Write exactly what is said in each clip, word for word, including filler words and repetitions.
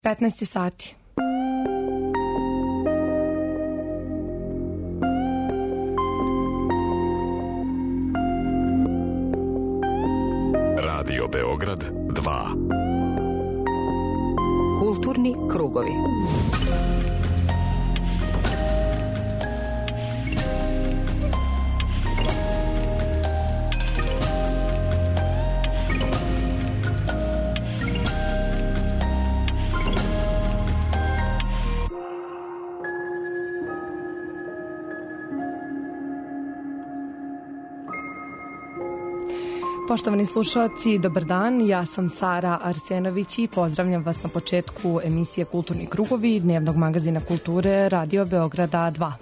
petnaest sati. Radio Beograd dva. Kulturni krugovi. Poštovani slušalci, dobar dan, ja sam Sara Arsenović i pozdravljam vas na početku emisije Kulturni krugovi dnevnog magazina kulture Radio Beograda dva.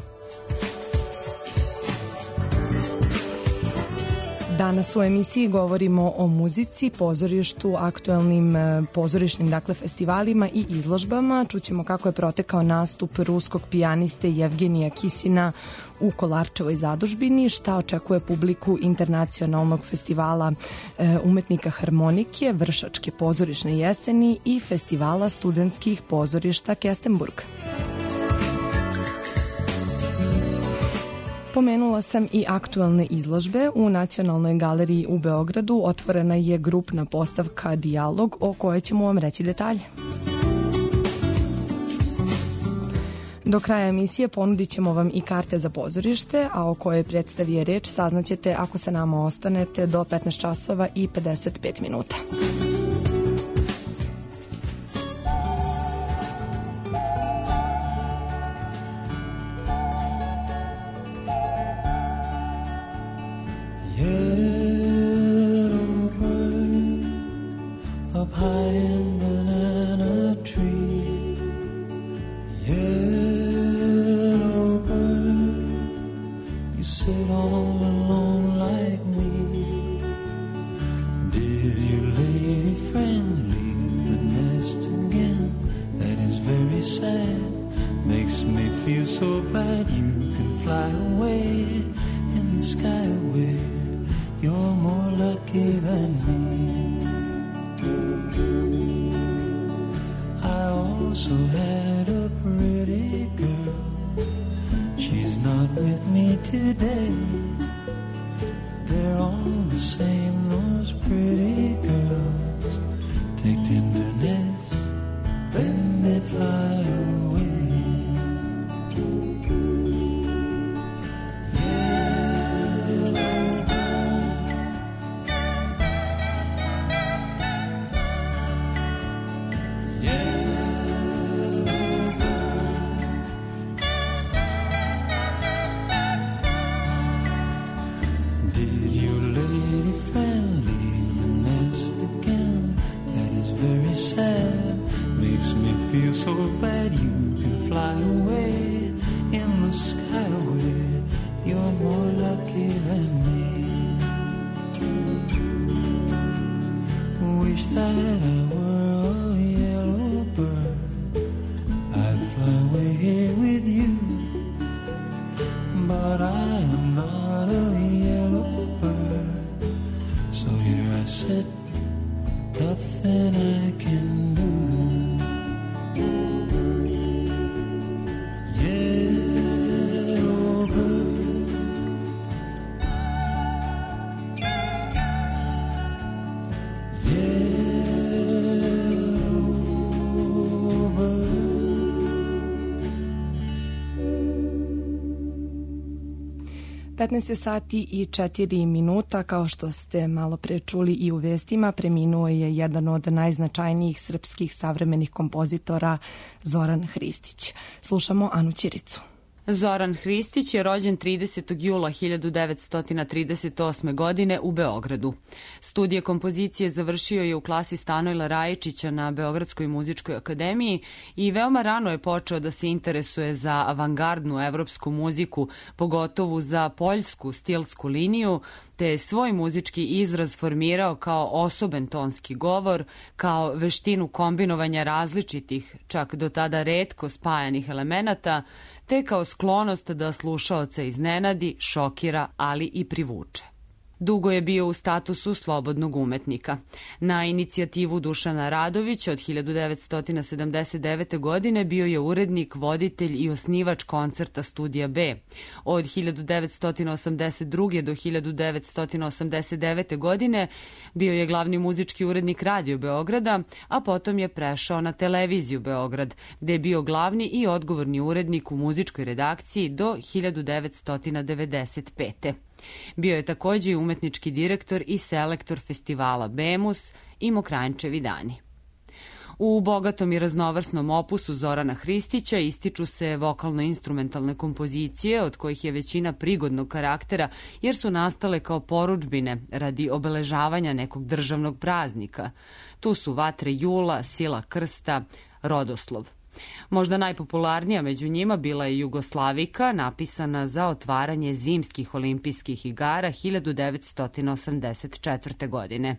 Danas u emisiji govorimo o muzici, pozorištu, aktuelnim pozorišnim dakle, festivalima i izložbama. Čućemo kako je protekao nastup ruskog pijaniste Jevgenija Kisina u Kolarčevoj zadužbini, šta očekuje publiku internacionalnog festivala umetnika harmonike, Vršačke pozorišne jeseni i festivala studentskih pozorišta Kestenburg. Pomenula sam i aktuelne izložbe. U Nacionalnoj galeriji u Beogradu otvorena je grupna postavka Dijalog, o kojoj ćemo vam reći detalje. Do kraja emisije ponudit ćemo vam i karte za pozorište, a o kojoj predstavi je reč saznaćete ako sa nama ostanete do petnaest časova i pedeset pet minuta. petnaest sati i četiri minuta, kao što ste malo pre čuli i u vestima, preminuo je jedan od najznačajnijih srpskih savremenih kompozitora, Zoran Hristić. Slušamo Anu Ćiricu. Zoran Hristić je rođen tridesetog jula hiljadu devetsto trideset osme. godine u Beogradu. Studije kompozicije završio je u klasi Stanojla Rajičića na Beogradskoj muzičkoj akademiji i veoma rano je počeo da se interesuje za avangardnu evropsku muziku, pogotovo za poljsku stilsku liniju, te je svoj muzički izraz formirao kao osoben tonski govor, kao veštinu kombinovanja različitih, čak do tada retko spajanih elemenata, te kao sklonost da slušaoca iznenadi, šokira, ali i privuče. Dugo je bio u statusu slobodnog umetnika. Na inicijativu Dušana Radovića od hiljadu devetsto sedamdeset devete. godine bio je urednik, voditelj i osnivač koncerta Studija B. Od hiljadu devetsto osamdeset druge. do hiljadu devetsto osamdeset devete. godine bio je glavni muzički urednik Radio Beograda, a potom je prešao na Televiziju Beograd, gde je bio glavni i odgovorni urednik u muzičkoj redakciji do hiljadu devetsto devedeset pete. Bio je takođe i umetnički direktor i selektor festivala Bemus i Mokranjčevi dani. U bogatom i raznovrsnom opusu Zorana Hristića ističu se vokalno-instrumentalne kompozicije, od kojih je većina prigodnog karaktera, jer su nastale kao porudžbine radi obeležavanja nekog državnog praznika. Tu su Vatre jula, Sila krsta, Rodoslov. Možda najpopularnija među njima bila je Jugoslavika, napisana za otvaranje zimskih olimpijskih igara hiljadu devetsto osamdeset četvrte. godine.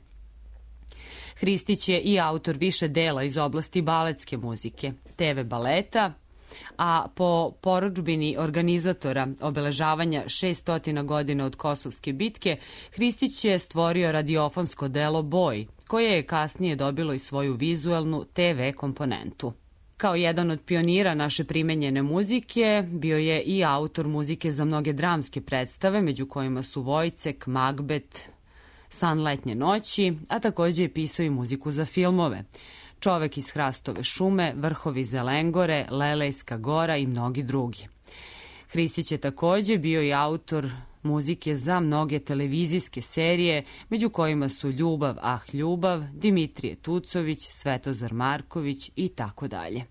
Hristić je i autor više dela iz oblasti baletske muzike, te ve baleta, a po porudžbini organizatora obeležavanja šeststotina godina od Kosovske bitke, Hristić je stvorio radiofonsko delo Boj, koje je kasnije dobilo i svoju vizuelnu te ve komponentu. Kao jedan od pionira naše primenjene muzike, bio je i autor muzike za mnoge dramske predstave, među kojima su Vojcek, Magbet, San letnje noći, a takođe je pisao i muziku za filmove. Čovek iz Hrastove šume, Vrhovi Zelengore, Lelejska gora i mnogi drugi. Hristić je takođe bio i autor muzike za mnoge televizijske serije, među kojima su Ljubav, ah ljubav, Dimitrije Tucović, Svetozar Marković i tako dalje.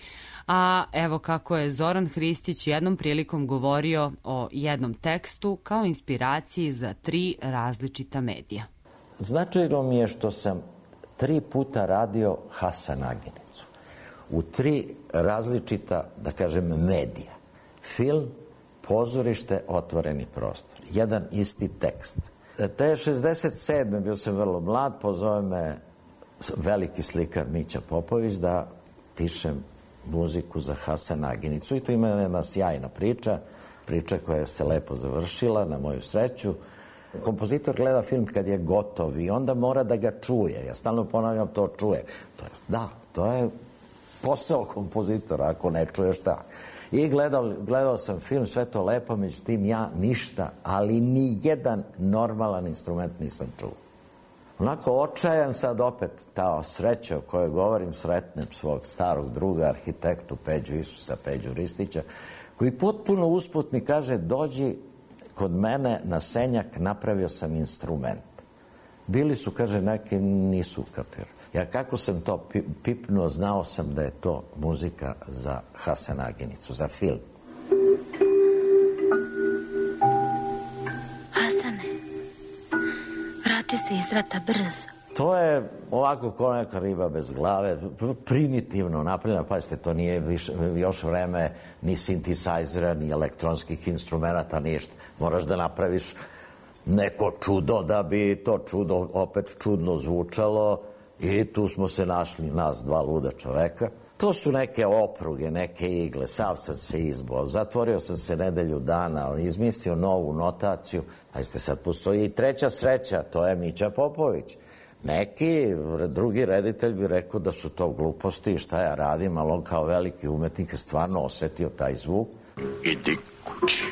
A evo kako je Zoran Hristić jednom prilikom govorio o jednom tekstu kao inspiraciji za tri različita medija. Značajno mi je što sam tri puta radio Hasanaginicu. U tri različita, da kažem, medija. Film, pozorište, otvoreni prostor. Jedan isti tekst. Te šezdeset sedme bio sam vrlo mlad, pozove me veliki slikar Mića Popović da pišem muziku za Hasanaginicu i tu ima jedna sjajna priča, priča koja se lepo završila, na moju sreću. Kompozitor gleda film kad je gotov i onda mora da ga čuje. Ja stalno ponavljam, to čuje. To je, da, to je posao kompozitora, ako ne čuje šta. I gledao, gledao sam film, sve to lepo, međutim ja ništa, ali ni jedan normalan instrument nisam čuo. Onako očajan sad opet ta sreća o kojoj govorim, sretnem svog starog druga, arhitektu Peđu Isusa, Peđu Ristića, koji potpuno usput mi kaže, dođi kod mene na Senjak, napravio sam instrument. Bili su, kaže, neki nisu ukapirali. Ja kako sam to pipnuo, znao sam da je to muzika za Hasanaginicu, za film. Hasane, vrati se iz rata brzo. To je ovako kao neka riba bez glave, primitivno napravljeno. Pazite, to nije viš, još vreme ni sintisajzera, ni elektronskih instrumenta, ništa. Moraš da napraviš neko čudo da bi to čudo opet čudno zvučalo. I tu smo se našli, nas dva luda čoveka. To su neke opruge, neke igle, sav sam se izbao, zatvorio sam se nedelju dana, izmislio novu notaciju. Pazite, sad postoji i treća sreća, to je Mića Popović. Neki drugi reditelj bi rekao da su to gluposti i šta ja radim, ali on kao veliki umetnik je stvarno osetio taj zvuk. Idi kući.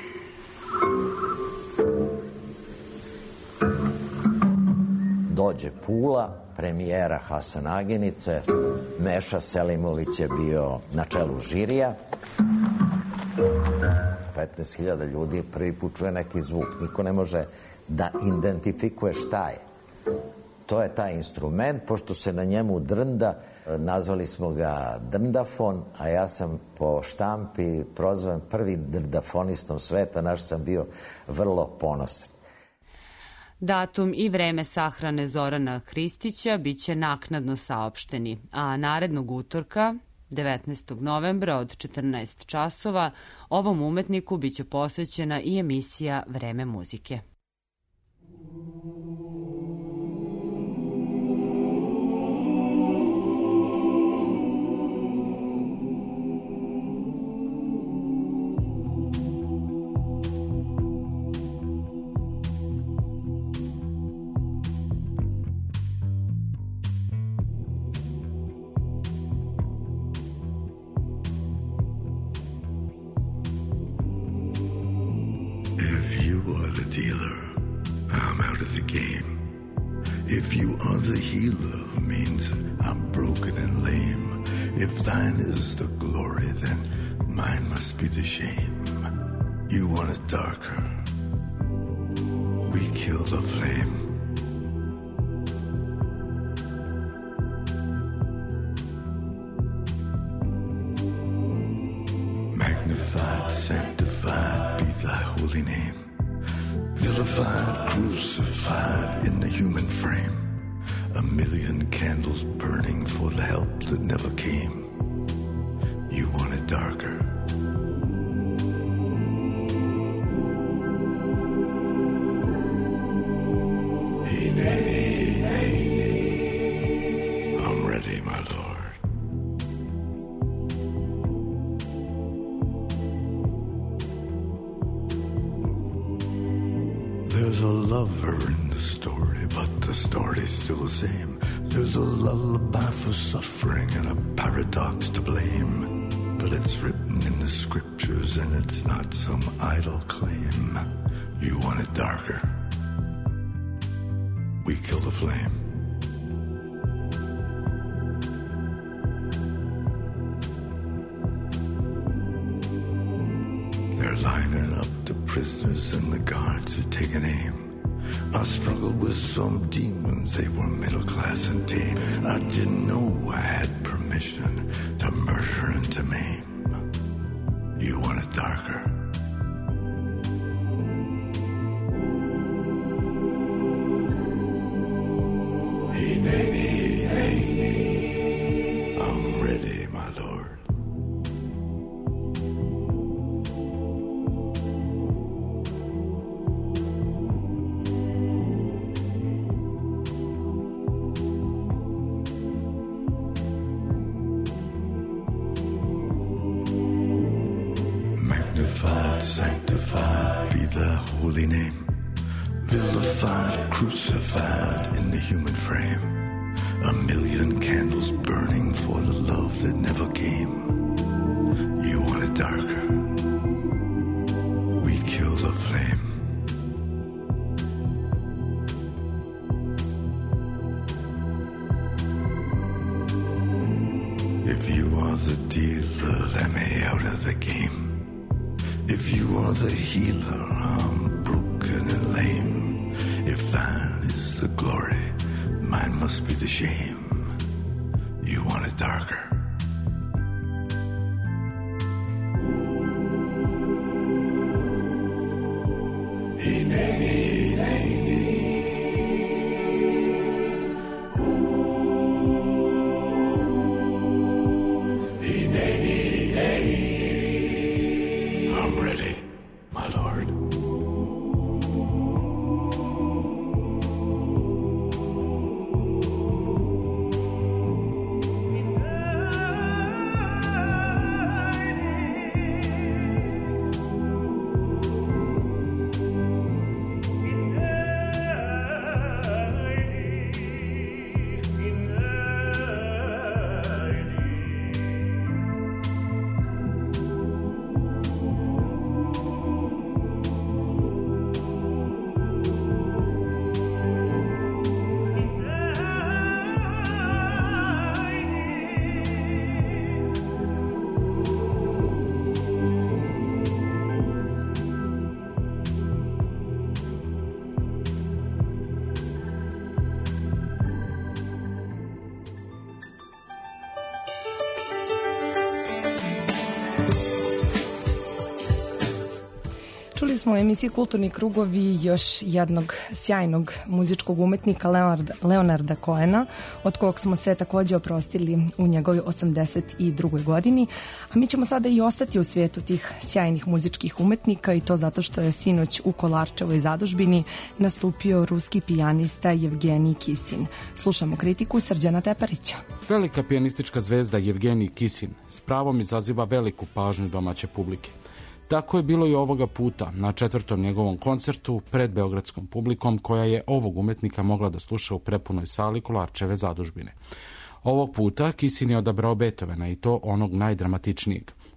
Dođe Pula, premijera Hasanaginice, Meša Selimović je bio na čelu žirija. petnaest hiljada ljudi prvi put čuje neki zvuk. Niko ne može da identifikuje šta je. To je taj instrument, pošto se na njemu drnda, nazvali smo ga drndafon, a ja sam po štampi prozvan prvi drndafonistom sveta, naš sam bio vrlo ponosan. Datum i vreme sahrane Zorana Hristića biće naknadno saopšteni, a narednog utorka, devetnaestog novembra od četrnaest časova, ovom umetniku biće posvećena i emisija Vreme muzike. are the dealer, I'm out of the game. If you are the healer, means I'm broken and lame. If thine is the glory, then mine must be the shame. You want it darker, we kill the flame. Magnified, sanctified be thy holy name. Vilified, crucified in the human frame. A million candles burning for the help that never came. You want it darker. Hey, nay, nay, nay, nay. I'm ready, my lord. There's a lover in the story, but the story's still the same. There's a lullaby for suffering and a paradox to blame. But it's written in the scriptures and it's not some idle claim. You want it darker, we kill the flame. They're lining up the prisoners and the guards are taking aim. I struggled with some demons, they were middle class and tame. I didn't know I had permission to murder and to maim. You want it darker, hey, nay, nay, nay, nay. I'm ready, my lord. Magnified, sanctified be thy holy name. Vilified, crucified in the human frame. A million candles burning for the love that never came. You want it darker, we kill the flame. If you are the dealer, let me out of the game. If you are the healer, I'm broken and lame. If thine is the glory, mine must be the shame. You want it darker, hey, nay, nay, nay, nay. Hey, nay, nay, nay, nay. I'm ready, my lord. Čuli smo u emisiji Kulturni krugovi još jednog sjajnog muzičkog umetnika Leonarda, Leonarda Cohena, od kog smo se takođe oprostili u njegovoj osamdeset drugoj godini. A mi ćemo sada i ostati u svijetu tih sjajnih muzičkih umetnika, i to zato što je sinoć u Kolarčevoj zadužbini nastupio ruski pijanista Jevgenij Kisin. Slušamo kritiku Srđana Teparića. Velika pijanistička zvezda Jevgenij Kisin s pravom izaziva veliku pažnju domaće publike. Tako je bilo i ovoga puta na četvrtom njegovom koncertu pred beogradskom publikom, koja je ovog umetnika mogla da sluša u prepunoj sali Kolarčeve zadužbine. Ovog puta Kisin je odabrao Beethovena, i to onog najdramatičnijeg.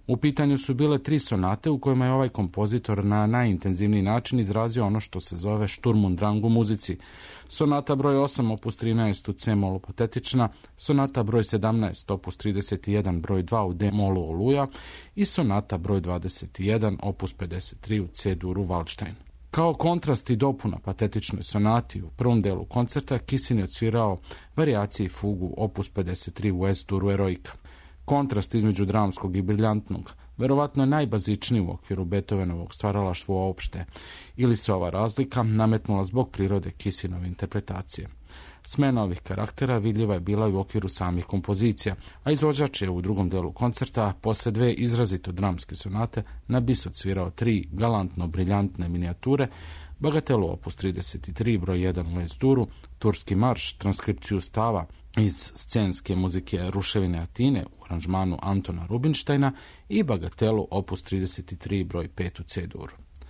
U pitanju su bile tri sonate u kojima je ovaj kompozitor na najintenzivniji način izrazio ono što se zove Sturm und Drang u muzici. Sonata broj osam, opus trinaest u C molu patetična, sonata broj sedamnaest, opus trideset jedan, broj dva u D molu oluja i sonata broj dvadeset jedan, opus pedeset tri u C duru Waldstein. Kao kontrast i dopuna patetičnoj sonati u prvom delu koncerta, Kissin je odsvirao varijacije i fugu opus pedeset tri u S duru Eroika. Kontrast između dramskog i briljantnog verovatno je najbazičniji u okviru Beethovenovog stvaralaštva uopšte, ili se ova razlika nametnula zbog prirode Kissinove interpretacije. Smena ovih karaktera vidljiva je bila i u okviru samih kompozicija, a izvođač je u drugom delu koncerta posle dve izrazito dramske sonate na bis odsvirao tri galantno briljantne minijature, Bagatelu opus trideset tri, broj jedan u S duru, Turski marš, transkripciju stava iz scenske muzike Ruševine Atine u aranžmanu Antona Rubinštajna i Bagatelu opus trideset tri, broj pet u C duru.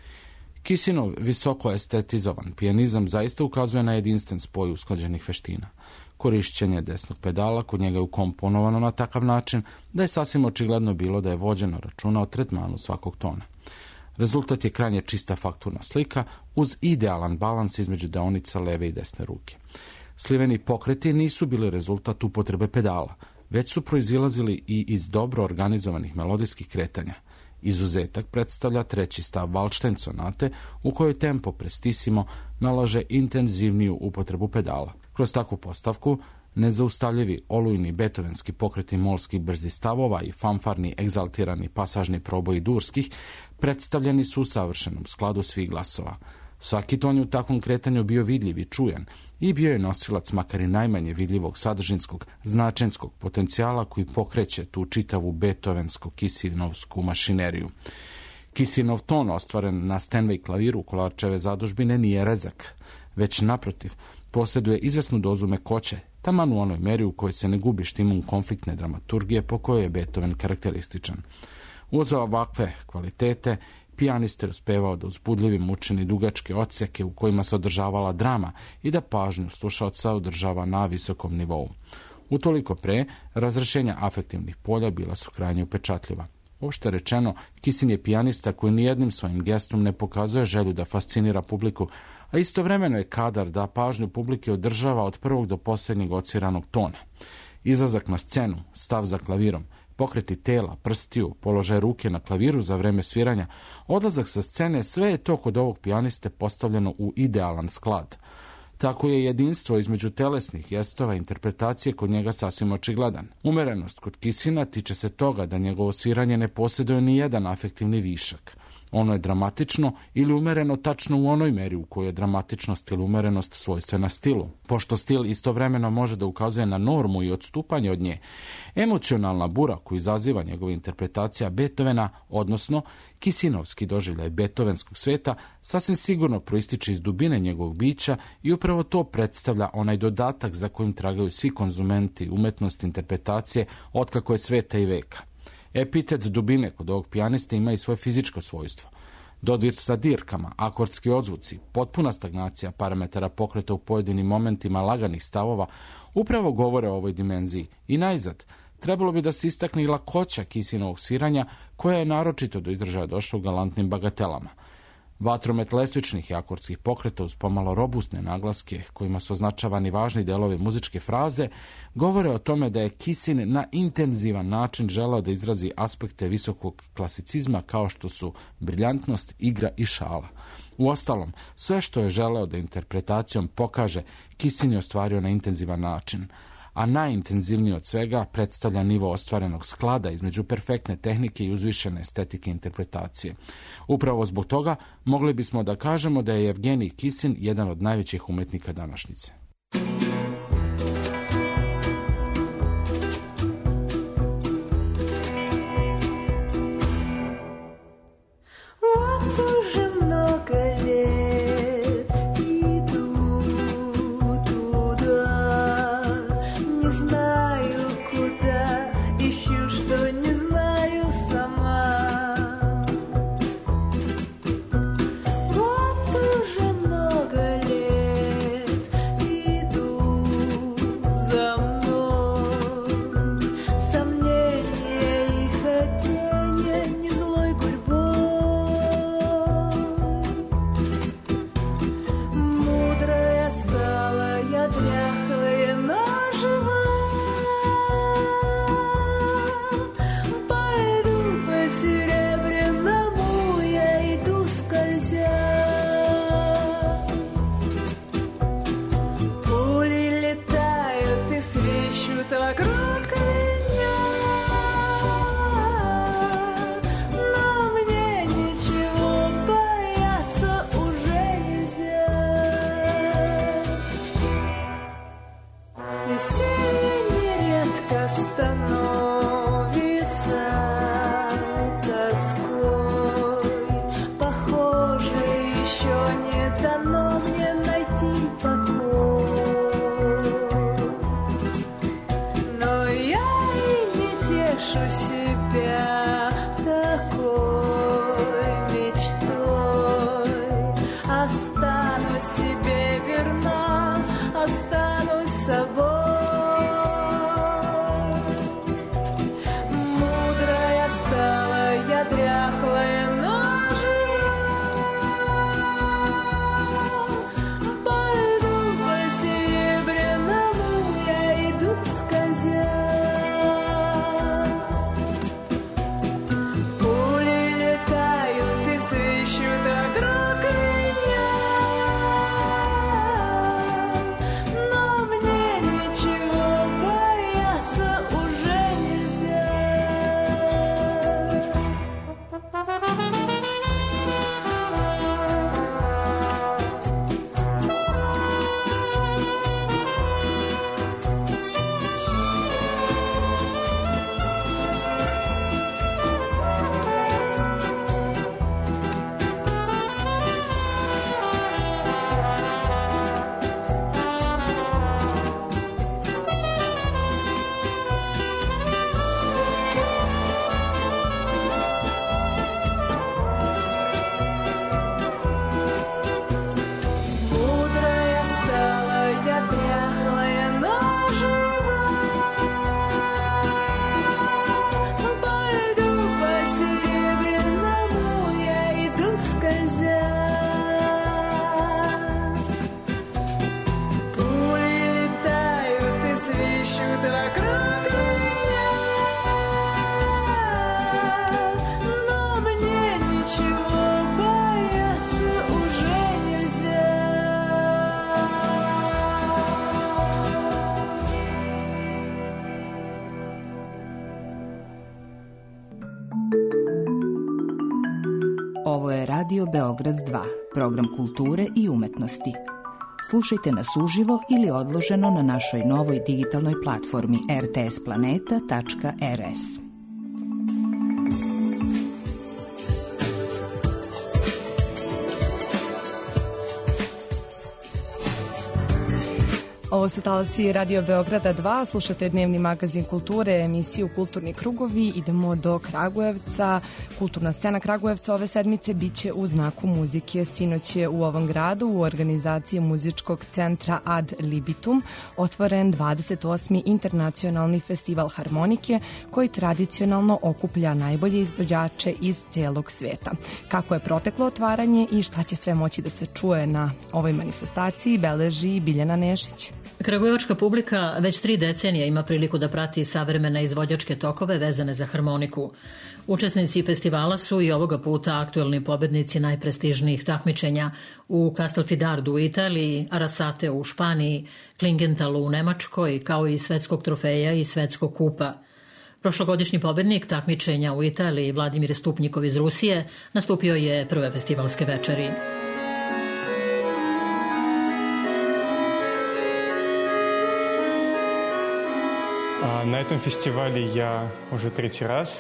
Kissinov visoko estetizovan pijanizam zaista ukazuje na jedinstven spoj usklađenih veština. Korišćenje desnog pedala kod njega je ukomponovano na takav način da je sasvim očigledno bilo da je vođeno računa o tretmanu svakog tona. Rezultat je krajnje čista fakturna slika uz idealan balans između deonica leve i desne ruke. Sliveni pokreti nisu bili rezultat upotrebe pedala, već su proizilazili i iz dobro organizovanih melodijskih kretanja. Izuzetak predstavlja treći stav Waldstein sonate u kojoj tempo prestissimo nalaže intenzivniju upotrebu pedala. Kroz takvu postavku nezaustavljivi olujni beethovenski pokreti molskih brzih stavova i fanfarni egzaltirani pasažni proboji durskih predstavljeni su u savršenom skladu svih glasova. Svaki ton je u takvom kretanju bio vidljiv i čujan i bio je nosilac makar i najmanje vidljivog sadržinskog, značenskog potencijala koji pokreće tu čitavu beethovensko-kisinovsku mašineriju. Kissinov ton ostvaren na Steinway klaviru Kolarčeve zadužbine nije rezak, već naprotiv posjeduje izvesnu dozu mekoće, taman u onoj meri u kojoj se ne gubi štimun konfliktne dramaturgije po kojoj je Beethoven karakterističan. Uz ovakve kvalitete pijanist je uspevao da uzbudljivim učini dugačke odseke u kojima se održavala drama i da pažnju slušaoca održava na visokom nivou. Utoliko pre, razrešenja afektivnih polja bila su krajnje upečatljiva. Uopšte rečeno, Kissin je pijanista koji nijednim svojim gestom ne pokazuje želju da fascinira publiku, a istovremeno je kadar da pažnju publike održava od prvog do posljednjeg odsviranog tona. Izlazak na scenu, stav za klavirom, pokreti tela, prstiju, položaj ruke na klaviru za vreme sviranja, odlazak sa scene, sve je to kod ovog pijaniste postavljeno u idealan sklad. Tako je jedinstvo između telesnih gestova i interpretacije kod njega sasvim očigledan. Umerenost kod Kissina tiče se toga da njegovo sviranje ne posjeduje ni jedan afektivni višak. Ono je dramatično ili umereno tačno u onoj meri u kojoj je dramatičnost ili umerenost svojstvena stilu. Pošto stil istovremeno može da ukazuje na normu i odstupanje od nje, emocionalna bura koju izaziva njegova interpretacija Beethovena, odnosno Kissinovski doživljaj beethovenskog sveta, sasvim sigurno proističe iz dubine njegovog bića i upravo to predstavlja onaj dodatak za kojim tragaju svi konzumenti umetnosti interpretacije otkako je sveta i veka. Epitet dubine kod ovog pijaniste ima i svoje fizičko svojstvo. Dodir sa dirkama, akordski odzvuci, potpuna stagnacija parametara pokreta u pojedinim momentima laganih stavova upravo govore o ovoj dimenziji. I najzad, trebalo bi da se istakne i lakoća Kissinovog sviranja koja je naročito do izražaja došla u galantnim bagatelama. Vatromet lesvičnih i akordskih pokreta uz pomalo robustne naglaske kojima su označavani važni delovi muzičke fraze govore o tome da je Kissin na intenzivan način želeo da izrazi aspekte visokog klasicizma kao što su briljantnost, igra i šala. Uostalom, sve što je želeo da interpretacijom pokaže, Kissin je ostvario na intenzivan način, a najintenzivniji od svega predstavlja nivo ostvarenog sklada između perfektne tehnike i uzvišene estetike interpretacije. Upravo zbog toga mogli bismo da kažemo da je Evgenij Kissin jedan od najvećih umetnika današnjice. Вот уже много лет Radio Beograd dva, program kulture i umetnosti. Slušajte nas uživo ili odloženo na našoj novoj digitalnoj platformi r t s planeta tačka r s. Ovo su talasi Radio Beograda dva, slušate dnevni magazin kulture, emisiju Kulturni krugovi. Idemo do Kragujevca. Kulturna scena Kragujevca ove sedmice biće u znaku muzike. Sinoć je u ovom gradu u organizaciji muzičkog centra Ad Libitum otvoren dvadeset osmi internacionalni festival harmonike koji tradicionalno okuplja najbolje izvođače iz celog sveta. Kako je proteklo otvaranje i šta će sve moći da se čuje na ovoj manifestaciji beleži Biljana Nešić. Kragujevačka publika već tri decenije ima priliku da prati savremene izvođačke tokove vezane za harmoniku. Učesnici festivala su i ovoga puta aktuelni pobednici najprestižnijih takmičenja u Castelfidardu u Italiji, Arasate u Španiji, Klingentalu u Nemačkoj, kao i svetskog trofeja i svetskog kupa. Prošlogodišnji pobednik takmičenja u Italiji, Vladimir Stupnjikov iz Rusije, nastupio je prve festivalske večeri. Na этом фестивале я уже третий раз.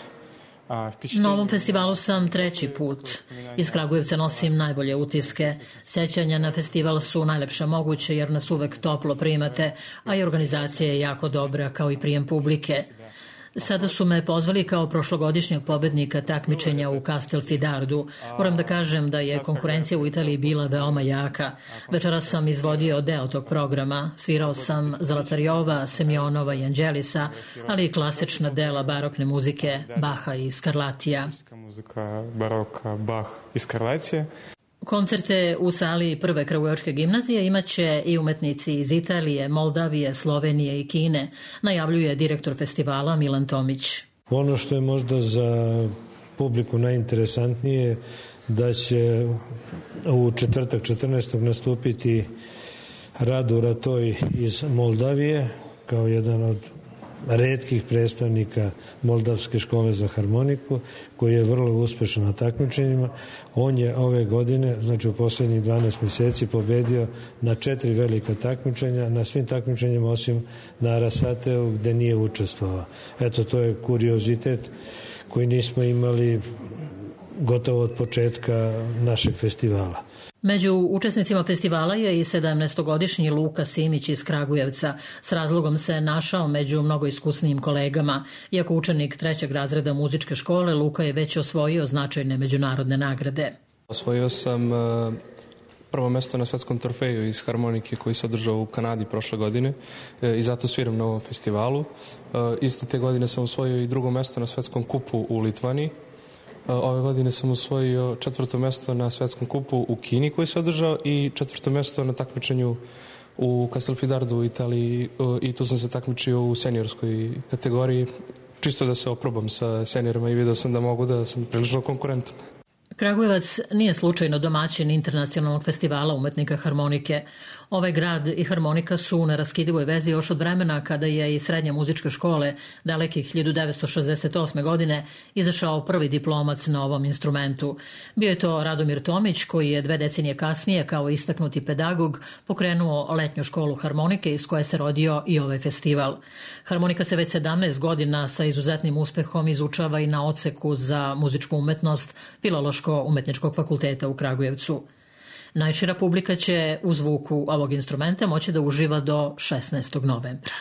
Na ovom festivalu sam treći put. Iz Kragujevca nosim najbolje utiske. Sećanja na festival su najlepša moguće jer nas uvek toplo primate, a i organizacija je jako dobra kao i prijem publike. Sada su me pozvali kao prošlogodišnjeg pobednika takmičenja u Castelfidardu. Moram da kažem da je konkurencija u Italiji bila veoma jaka. Večeras sam izvodio deo tog programa. Svirao sam Zlatarjova, Semjonova i Anđelisa, ali i klasična dela barokne muzike Baha i Scarlattija. Muzika baroka, Bach i Scarlattija. Koncerte u sali Prve Kragujevačke gimnazije imaće i umetnici iz Italije, Moldavije, Slovenije i Kine, najavljuje direktor festivala Milan Tomić. Ono što je možda za publiku najinteresantnije da će u četvrtak četrnaestog nastupiti Rado Ratoj iz Moldavije kao jedan od retkih predstavnika Moldavske škole za harmoniku, koji je vrlo uspešan na takmičenjima. On je ove godine, znači u poslednjih dvanaest mjeseci, pobedio na četiri velika takmičenja, na svim takmičenjima osim na Arasateu gde nije učestvovao. Eto, to je kuriozitet koji nismo imali gotovo od početka našeg festivala. Među učesnicima festivala je i sedamnaestogodišnji Luka Simić iz Kragujevca. S razlogom se našao među mnogo iskusnijim kolegama. Iako učenik trećeg razreda muzičke škole, Luka je već osvojio značajne međunarodne nagrade. Osvojio sam prvo mesto na svetskom trofeju iz harmonike koji se održao u Kanadi prošle godine i zato sviram na ovom festivalu. Iste te godine sam osvojio i drugo mesto na svetskom kupu u Litvaniji. Ove godine sam osvojio četvrto mesto na svetskom kupu u Kini koji se održao i četvrto mesto na takmičenju u Castelfidardu u Italiji i tu sam se takmičio u seniorskoj kategoriji, čisto da se oprobam sa seniorima i vidio sam da mogu, da sam prilično konkurentan. Kragujevac nije slučajno domaćin internacionalnog festivala umetnika harmonike. Ovaj grad i harmonika su u neraskidivoj vezi još od vremena kada je iz srednje muzičke škole daleke hiljadu devetsto šezdeset osme. godine izašao prvi diplomac na ovom instrumentu. Bio je to Radomir Tomić koji je dve decenije kasnije kao istaknuti pedagog pokrenuo letnju školu harmonike iz koje se rodio i ovaj festival. Harmonika se već sedamnaest godina sa izuzetnim uspehom izučava i na odseku za muzičku umetnost Filološko-umetničkog fakulteta u Kragujevcu. Najšira publika će u zvuku ovog instrumenta moći da uživa do šesnaestog novembra.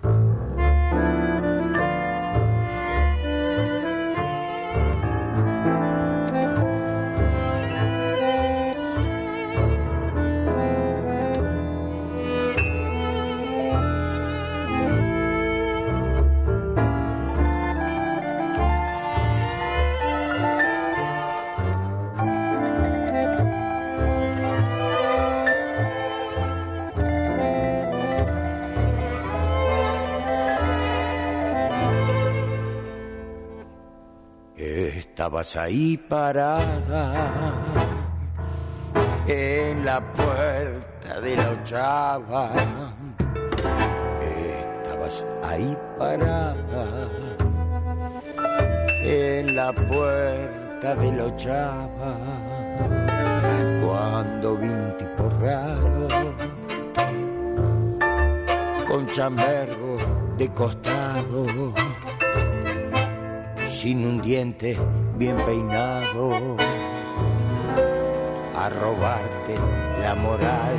Estabas ahí parada en la puerta de la ochava. Estabas ahí parada en la puerta puerta de la ochava, cuando vino un tipo raro, con chambergo de costado, sin un diente bien peinado, a robarte la moral.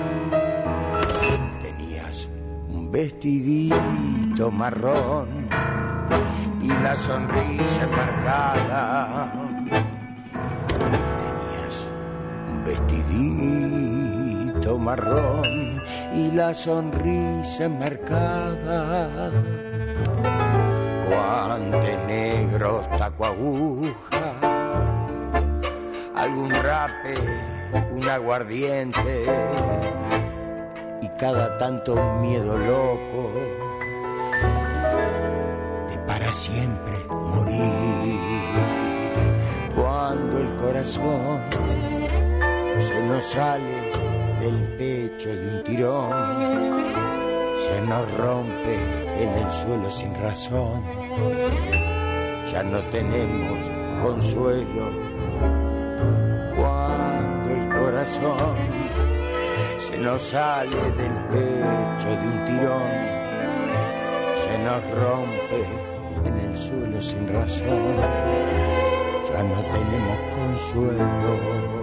Tenías un vestidito marrón y la sonrisa enmarcada. Tenías un vestidito marrón y la sonrisa enmarcada. Guante negro, taco aguja, algún rape, un aguardiente y cada tanto un miedo loco de para siempre morir. Cuando el corazón se nos sale del pecho de un tirón, se nos rompe en el suelo sin razón, ya no tenemos consuelo. Cuando el corazón se nos sale del pecho de un tirón, se nos rompe en el suelo sin razón, ya no tenemos consuelo.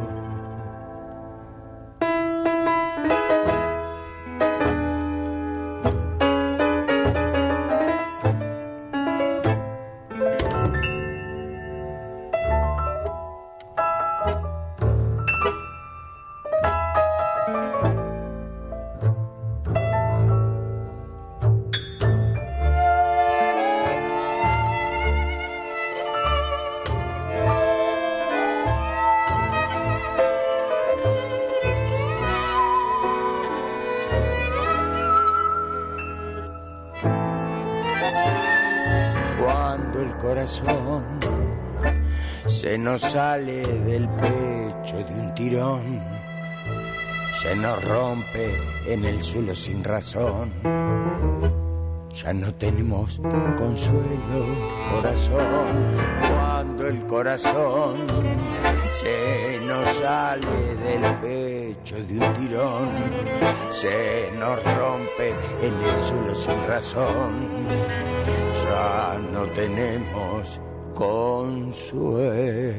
Se nos sale del pecho de un tirón, se nos rompe en el suelo sin razón, ya no tenemos consuelo, corazón. Cuando el corazón se nos sale del pecho de un tirón, se nos rompe en el suelo sin razón, ya no tenemos consuelo.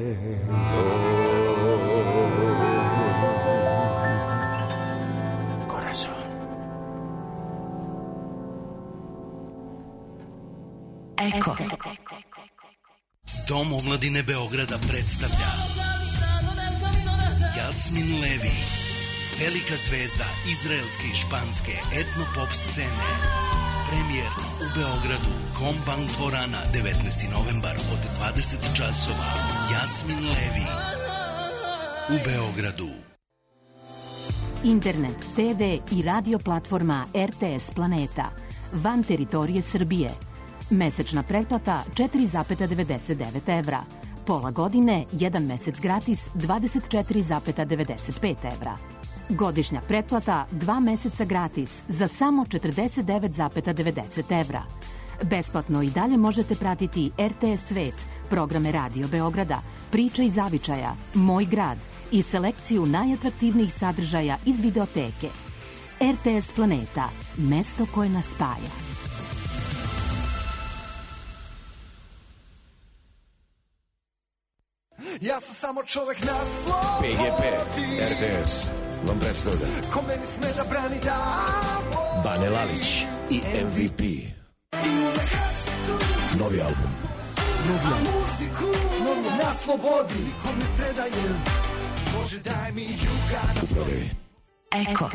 Corazón. Eko. Dom omladine Beograda predstavlja Jasmin Levi, velika zvezda izraelske i španske etno-pop scene. Premijer u Beogradu, Kombank dvorana, devetnaesti novembar od dvadeset časova. Jasmin Levi u Beogradu. Internet, te ve i radio platforma er te es Planeta van teritorije Srbije. Mesečna pretplata četiri zarez devedeset devet evra. Pola godine, jedan mesec gratis dvadeset četiri zarez devedeset pet evra. Godišnja pretplata dva meseca gratis za samo četrdeset devet zarez devedeset evra. Besplatno i dalje možete pratiti er te es Svet, programe Radio Beograda, Priče iz zavičaja, Moj grad i selekciju najatraktivnijih sadržaja iz videoteke. er te es Planeta, mesto koje nas spaja. Ja sam samo čovek na slobodi. P G P, er te es vam predstavlja ko meni sme da brani davo. Bane Lalić i em ve pe. Novi album. Novi album. Novi na slobodi. Ko mi predaje, Bože daj mi juga. U prodaji. Eko.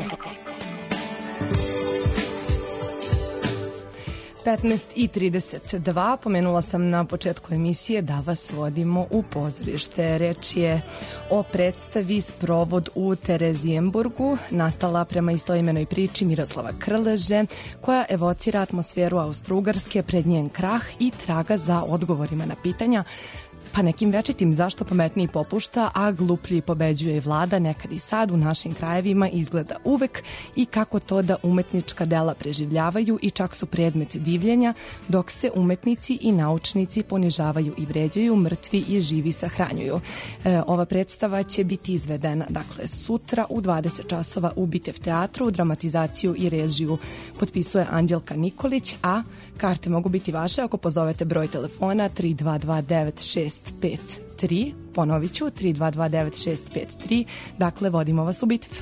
petnaest i trideset dva, pomenula sam na početku emisije da vas vodimo u pozorište. Reč je o predstavi Sprovod u Terezijenburgu, nastala prema istoimenoj priči Miroslava Krleže, koja evocira atmosferu Austro-Ugarske pred njen krah i traga za odgovorima na pitanja Pa nekim večitim zašto pametniji popušta, a gluplji pobeđuje i vlada nekad i sad u našim krajevima izgleda uvek i kako to da umetnička dela preživljavaju i čak su predmet divljenja, dok se umetnici i naučnici ponižavaju i vređaju, mrtvi i živi sahranjuju. E, ova predstava će biti izvedena dakle sutra u dvadeset časova u Bitev teatru. Dramatizaciju i režiju potpisuje Anđelka Nikolić, a karte mogu biti vaše ako pozovete broj telefona tri dva dva devet šest pet tri, ponovit ću tri dva dva devet šest pet tri, dakle vodimo vas u Bitev.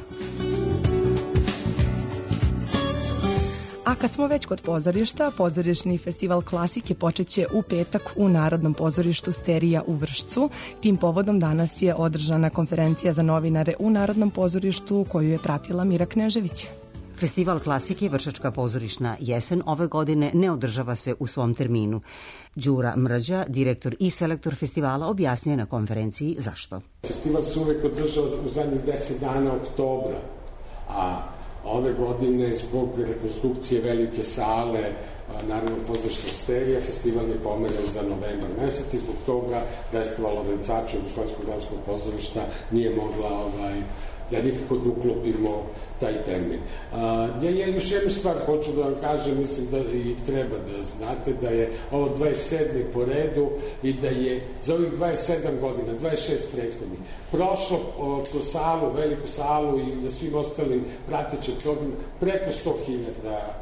A kad smo već kod pozorišta, pozorišni festival klasike počeće u petak u Narodnom pozorištu Sterija u Vršcu. Tim povodom danas je održana konferencija za novinare u Narodnom pozorištu koju je pratila Mira Knežević. Festival klasike Vršačka pozorišna jesen ove godine ne održava se u svom terminu. Đura Mrđa, direktor i selektor festivala, objasnio na konferenciji zašto. Festival se uvek održava u zadnjih deset dana oktobra, a ove godine zbog rekonstrukcije velike sale Narodnog pozorišta Sterija festival je pomeran za novembar mesec i zbog toga Destiva Lorencača Jugoslovenskog dramskog pozorišta nije mogla ovaj, da nikako da uklopimo taj termin. Ja, ja još jednu stvar hoću da vam kažem, mislim da i treba da znate da je ovo dvadeset sedmi po redu i da je za ovih dvadeset sedam godina, dvadeset šest prethodnih, prošlo po salu, veliku salu i na svim ostalim pratećim programima preko sto hiljada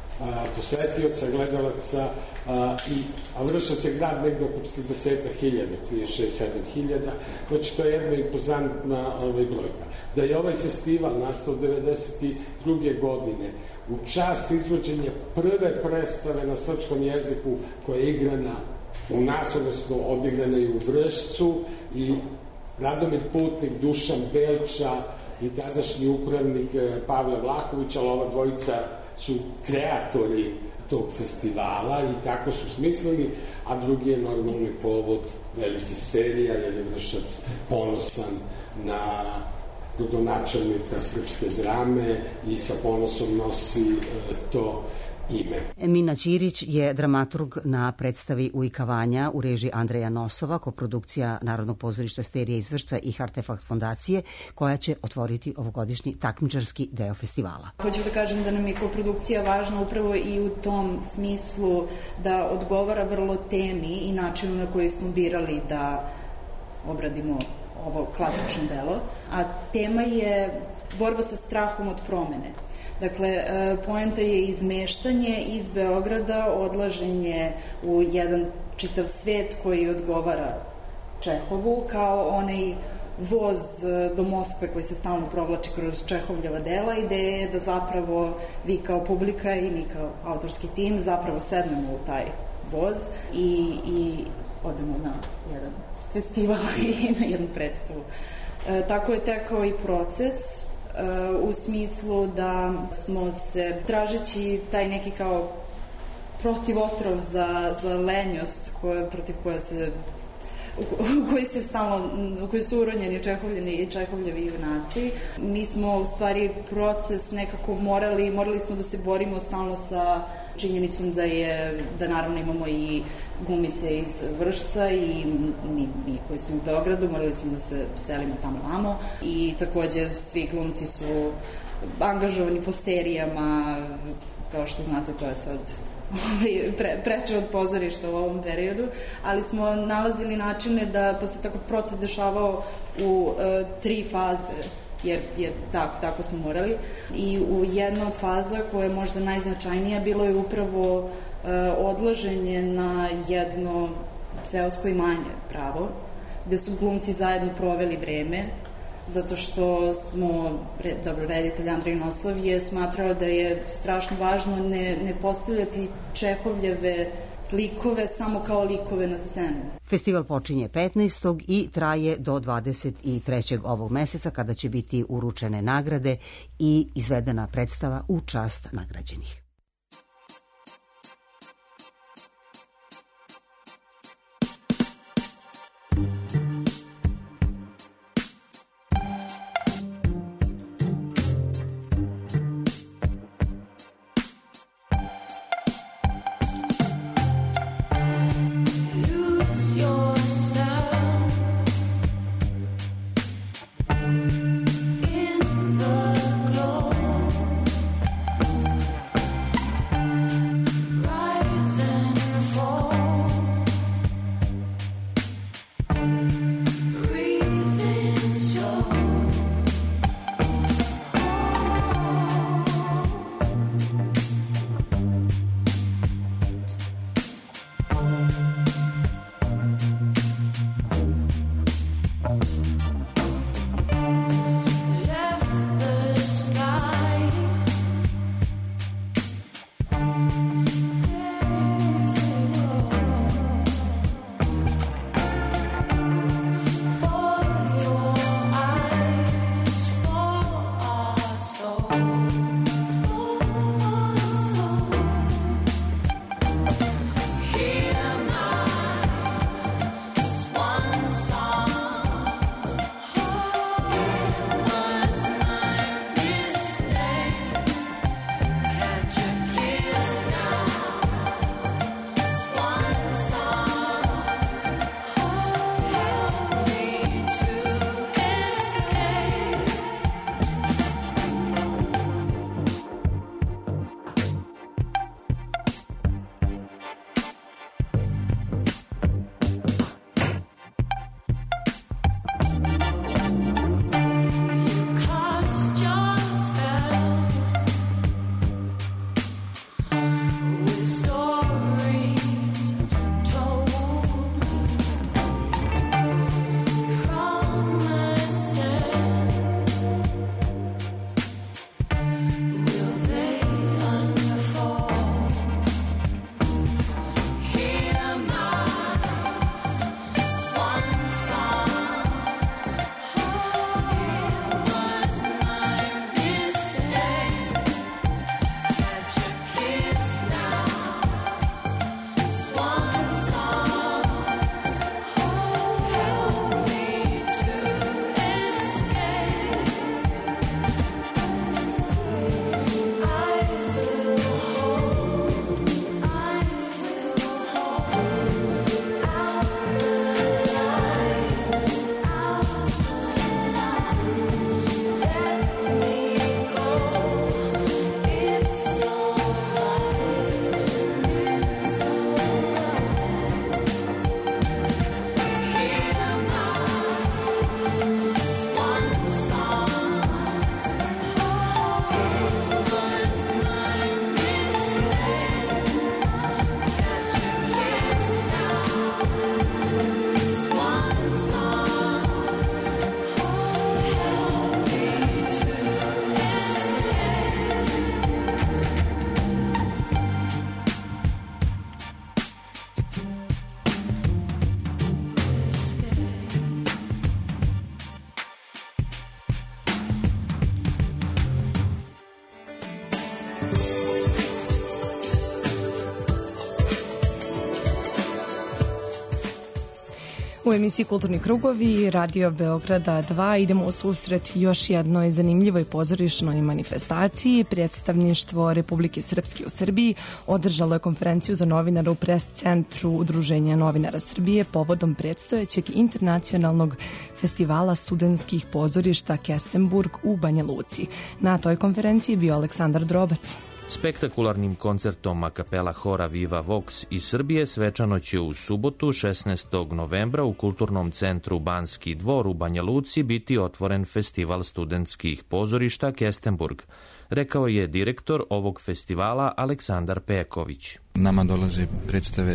posetioca, gledalaca, a, i, a Vršac je grad negde oko četrdeset hiljada, trideset šest sedam hiljada, znači to je jedna impozantna ovaj, brojka. Da je ovaj festival nastao devedeset druge godine u čast izvođenja prve predstave na srpskom jeziku koja je igrana u nas, odnosno odigrana i u Vršcu, i Radomir Putnik, Dušan Belča i tadašnji upravnik Pavle Vlahović, ali ova dvojica su kreatori tog festivala i tako su smislili, a drugi je normalni povod veliki Sterija, jer je Vršac ponosan na rodonačelnika srpske drame i sa ponosom nosi e, to ime. Mina Ćirić je dramaturg na predstavi Ujkavanja u režiji Andreja Nosova, koprodukcija Narodnog pozorišta Sterija iz Vršca i Artefakt fondacije, koja će otvoriti ovogodišnji takmičarski deo festivala. Hoću da kažem da nam je koprodukcija važna upravo i u tom smislu da odgovara vrlo temi i načinu na koji smo birali da obradimo ovo klasično delo, a tema je borba sa strahom od promene. Dakle, poenta je izmeštanje iz Beograda, odlaženje u jedan čitav svet koji odgovara Čehovu, kao onaj voz do Moskve koji se stalno provlači kroz Čehovljeva dela. Ideja je da zapravo vi kao publika i mi kao autorski tim zapravo sednemo u taj voz i, i odemo na jedan festival i na jednu predstavu. E, tako je tekao i proces, u smislu da smo se, tražeći taj neki kao protivotrov za, za lenjost koje, protiv koje se u koji se stalno, u koji su uronjeni Čehovljeni i Čehovljevi junaci. Mi smo u stvari proces nekako morali, morali smo da se borimo stalno sa činjenicom da je, da naravno imamo i glumice iz Vršca i mi, mi koji smo u Beogradu, morali smo da se selimo tamo vamo i takođe svi glumci su angažovani po serijama, kao što znate to je sad pre, preče od pozorišta u ovom periodu, ali smo nalazili načine da, pa se tako proces dešavao u e, tri faze, jer je tako, tako smo morali, i u jedna od faza koja je možda najznačajnija bilo je upravo e, odlaženje na jedno seosko imanje pravo, gde su glumci zajedno proveli vreme, zato što smo, dobro, reditelj Andrej Nosov je smatrao da je strašno važno ne, ne postavljati Čehovljeve likove samo kao likove na scenu. Festival počinje petnaestog i traje do dvadeset trećeg ovog meseca, kada će biti uručene nagrade i izvedena predstava u čast nagrađenih. Yourself U emisiji Kulturni krugovi Radio Beograda dva idemo u susret još jednoj zanimljivoj pozorišnoj manifestaciji. Predstavništvo Republike Srpske u Srbiji održalo je konferenciju za novinare u pres centru Udruženja novinara Srbije povodom predstojećeg internacionalnog festivala studentskih pozorišta Kestenburg u Banja Luci. Na toj konferenciji bio Aleksandar Drobac. Spektakularnim koncertom a kapela hora Viva Vox iz Srbije svečano će u subotu šesnaestog novembra u Kulturnom centru Banski dvor u Banja Luci biti otvoren festival studentskih pozorišta Kestenburg, rekao je direktor ovog festivala Aleksandar Peković. Nama dolaze predstave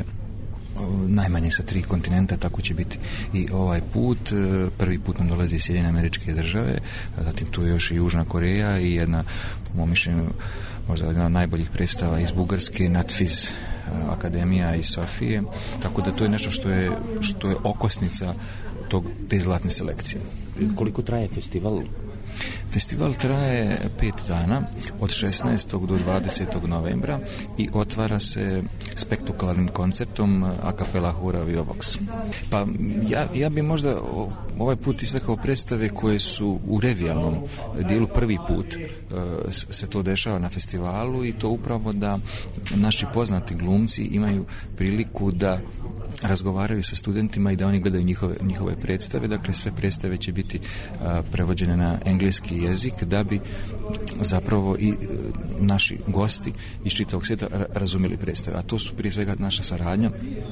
najmanje sa tri kontinenta, tako će biti i ovaj put. Prvi put nam dolazi iz Sjedinjene Američke Države, zatim tu je još i Južna Koreja i jedna, po mom mišljenju, možda jedna od najboljih predstava iz Bugarske, Natfiz Akademija iz Sofije, tako da to je nešto što je, što je okosnica tog, te zlatne selekcije. Koliko traje festival? Festival traje pet dana, od šesnaestog do dvadesetog novembra i otvara se spektakularnim koncertom a kapela hora Viva Vox. Pa ja, ja bi možda ovaj put istakao predstave koje su u revijalnom dijelu prvi put uh, se to dešava na festivalu i to upravo da naši poznati glumci imaju priliku da razgovaraju sa studentima i da oni gledaju njihove, njihove predstave. Dakle, sve predstave će biti a, prevođene na engleski jezik da bi zapravo i naši gosti iz čitavog svijeta razumjeli predstave. A to su prije svega naša saradnja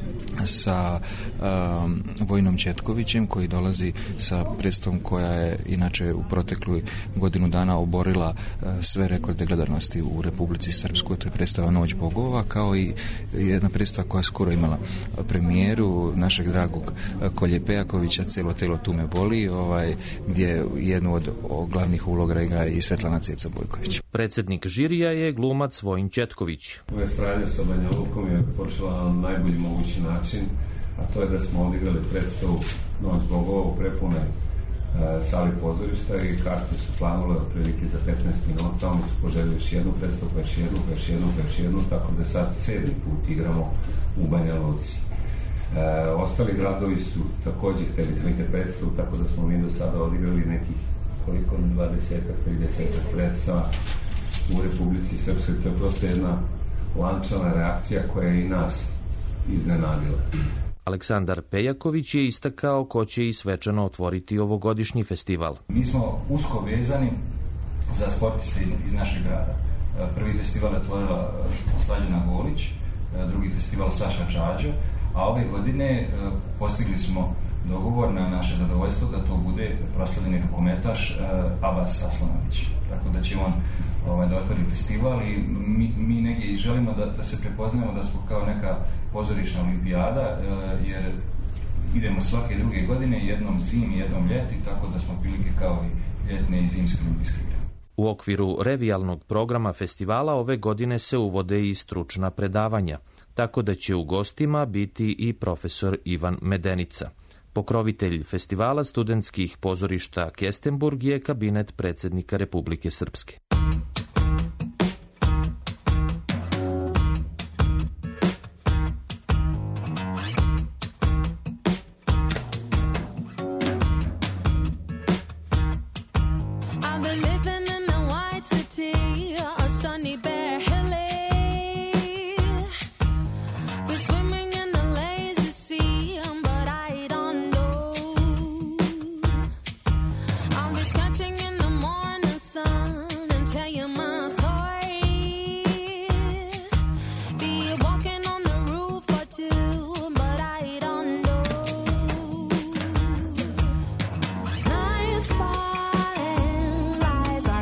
sa um, Vojnom Četkovićem, koji dolazi sa predstavom koja je inače u protekloj godinu dana oborila uh, sve rekorde gledanosti u Republici Srpskoj. To je predstava Noć bogova, kao i jedna predstava koja je skoro imala premijeru našeg dragog Kolje Pejakovića, Celo telo tu me boli, ovaj, gdje jednu od glavnih uloga igra i Svetlana Ceca Bojković. Predsjednik žirija je glumac Vojin Četković. Moje sranje sa Banja Lukom je počela na najbolji mogući način, a to je da smo odigrali predstavu Noć bogova u prepunoj e, sali pozorišta i karte su planule otprilike za petnaest minuta. Oni su poželjeli još jednu predstavu, pa još jednu, pa još jednu, pa još jednu, tako da sad sedmi put igramo u Banja Luci. E, ostali gradovi su također htjeli imate predstavu, tako da smo mi do sada odigrali nekih koliko dvadesetak, tridesetak predstava u Republici Srpskoj. To je prosto jedna lančana reakcija koja je i nas iznenadila. Aleksandar Pejaković je istakao ko će i svečano otvoriti ovogodišnji festival. Mi smo usko vezani za sportiste iz, iz našeg grada. Prvi festival je otvorila Slađana Golić, drugi festival Saša Čađo, a ove godine postigli smo dogovor na naše zadovoljstvo da to bude proslavljeni rukometaš Abbas Aslanović. Tako da će on ovaj, da otvori festival i mi, mi negdje i želimo da, da se prepoznajemo da smo kao neka pozorišna olimpijada, jer idemo svake druge godine, jednom zimi, jednom ljeti, tako da smo prilike kao i ljetne i zimske olimpijske igre. U okviru revijalnog programa festivala ove godine se uvode i stručna predavanja, tako da će u gostima biti i profesor Ivan Medenica. Pokrovitelj festivala studentskih pozorišta Kestenburg je kabinet predsjednika Republike Srpske. Rise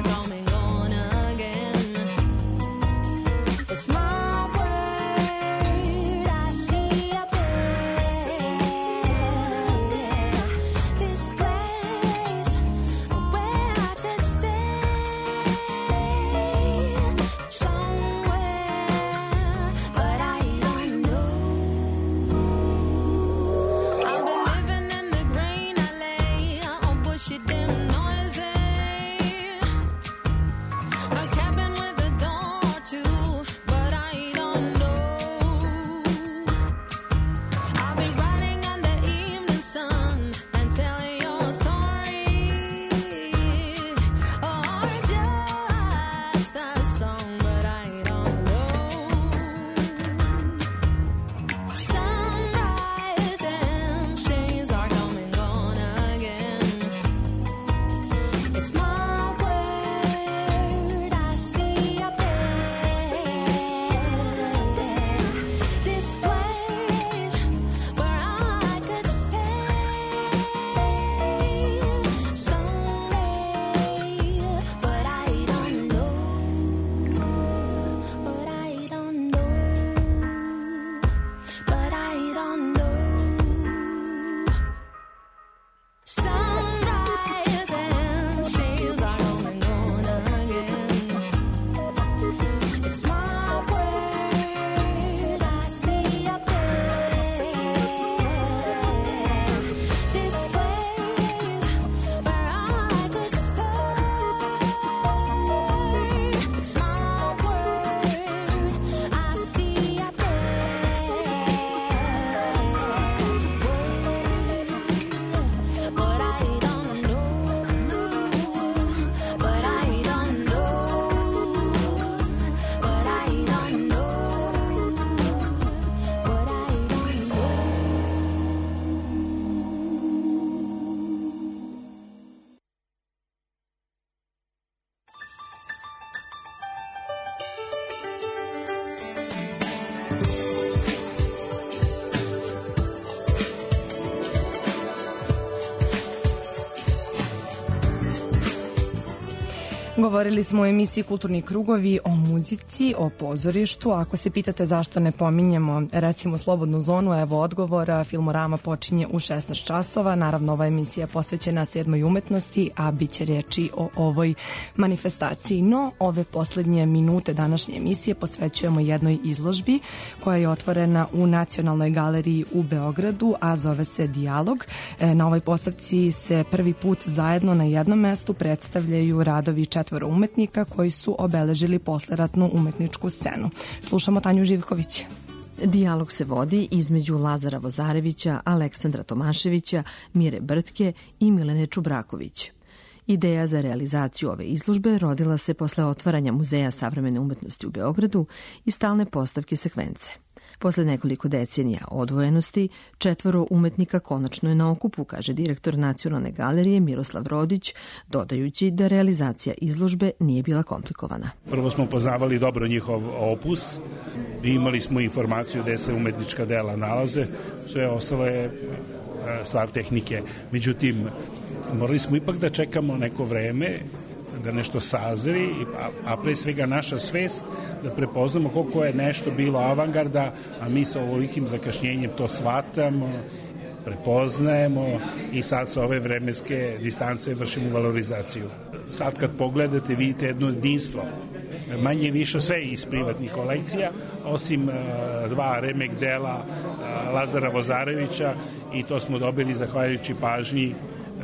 Govorili smo u emisiji Kulturni krugovi o muzici, o pozorištu. Ako se pitate zašto ne pominjemo recimo Slobodnu zonu, evo odgovora. Filmorama počinje u šesnaest časova. Naravno, ova emisija je posvećena sedmoj umetnosti, a bit će reči o ovoj manifestaciji. No, ove poslednje minute današnje emisije posvećujemo jednoj izložbi koja je otvorena u Nacionalnoj galeriji u Beogradu, a zove se Dijalog. Na ovoj postavci se prvi put zajedno na jednom mestu predstavljaju radovi četvoro umetnika koji su obeležili posleratnu umetničku scenu. Slušamo Tanju Živković. Dijalog se vodi između Lazara Vozarevića, Aleksandra Tomaševića, Mire Brtke i Milene Čubraković. Ideja za realizaciju ove izložbe rodila se posle otvaranja Muzeja savremene umetnosti u Beogradu i stalne postavke sekvence. Posle nekoliko decenija odvojenosti, četvoro umetnika konačno je na okupu, kaže direktor Nacionalne galerije Miroslav Rodić, dodajući da realizacija izložbe nije bila komplikovana. Prvo smo poznavali dobro njihov opus, imali smo informaciju gde se umetnička dela nalaze, sve ostalo je stvar tehnike. Međutim, morali smo ipak da čekamo neko vreme da nešto sazri, a pre svega naša svest da prepoznamo koliko je nešto bilo avangarda, a mi sa ovolikim zakašnjenjem to shvatamo, prepoznajemo i sad sa ove vremenske distance vršimo valorizaciju. Sad kad pogledate vidite jedno jedinstvo. Manje više sve iz privatnih kolekcija, osim dva remek dela Lazara Vozarevića, i to smo dobili zahvaljujući pažnji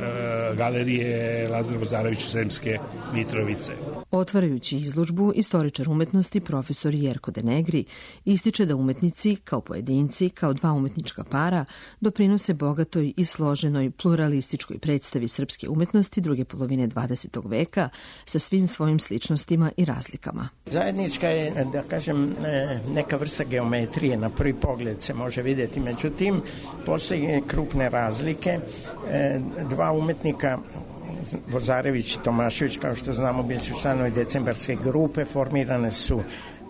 galerije Lazar Vozarević Sremske Mitrovice. Otvarajući izložbu, istoričar umetnosti profesor Jerko Denegri ističe da umetnici, kao pojedinci, kao dva umetnička para, doprinose bogatoj i složenoj pluralističkoj predstavi srpske umetnosti druge polovine dvadesetog veka sa svim svojim sličnostima i razlikama. Zajednička je, da kažem, neka vrsta geometrije, na prvi pogled se može vidjeti, međutim, postoje krupne razlike. Dva umetnika, Vozarević i Tomašević, kao što znamo, bili su članovi decembarske grupe, formirane su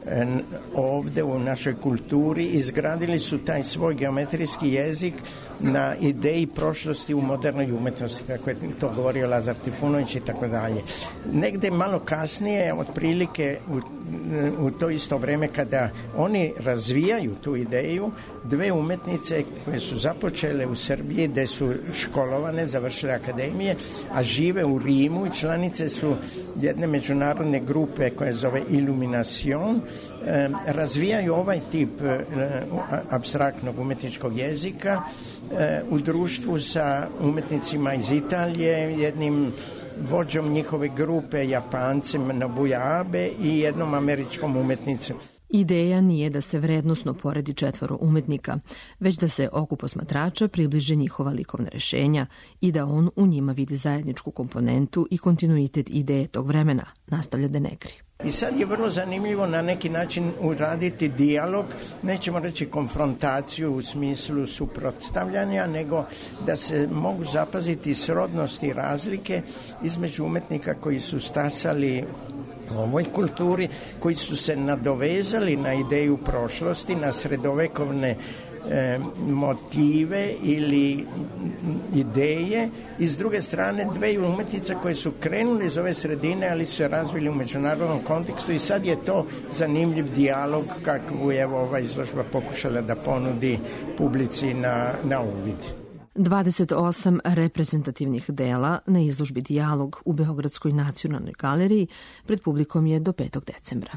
ovde u našoj kulturi, izgradili su taj svoj geometrijski jezik na ideji prošlosti u modernoj umetnosti, kako je to govorio Lazar Trifunović i tako dalje. Negde malo kasnije, otprilike u, u to isto vreme kada oni razvijaju tu ideju, dve umetnice koje su započele u Srbiji, gde su školovane, završile akademije, a žive u Rimu i članice su jedne međunarodne grupe koje zove Illumination, razvijaju ovaj tip apstraktnog umetničkog jezika u društvu sa umetnicima iz Italije, jednim vođom njihove grupe, Japancem Nobuja Abe, i jednom američkom umetnicom. Ideja nije da se vrednosno poredi četvoro umetnika, već da se oku posmatrača približe njihova likovna rešenja i da on u njima vidi zajedničku komponentu i kontinuitet ideje tog vremena, nastavlja Denegri. I sad je vrlo zanimljivo na neki način uraditi dijalog, nećemo reći konfrontaciju u smislu suprotstavljanja, nego da se mogu zapaziti srodnosti i razlike između umetnika koji su stasali u ovoj kulturi, koji su se nadovezali na ideju prošlosti, na sredovekovne e, motive ili ideje, i s druge strane dve umetnice koje su krenule iz ove sredine, ali su se razvili u međunarodnom kontekstu, i sad je to zanimljiv dijalog kakvu je ova izložba pokušala da ponudi publici na, na uvid. dvadeset osam reprezentativnih dela na izložbi Dijalog u Beogradskoj nacionalnoj galeriji pred publikom je do petog decembra.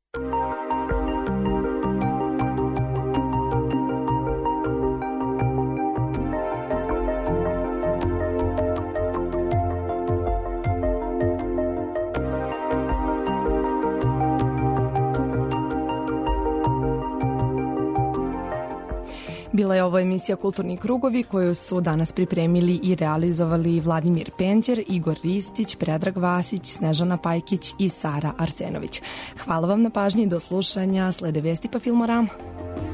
Bila je ovo emisija Kulturni krugovi koju su danas pripremili i realizovali Vladimir Penđer, Igor Ristić, Predrag Vasić, Snežana Pajkić i Sara Arsenović. Hvala vam na pažnji, do slušanja, slede vesti pa Filmorama.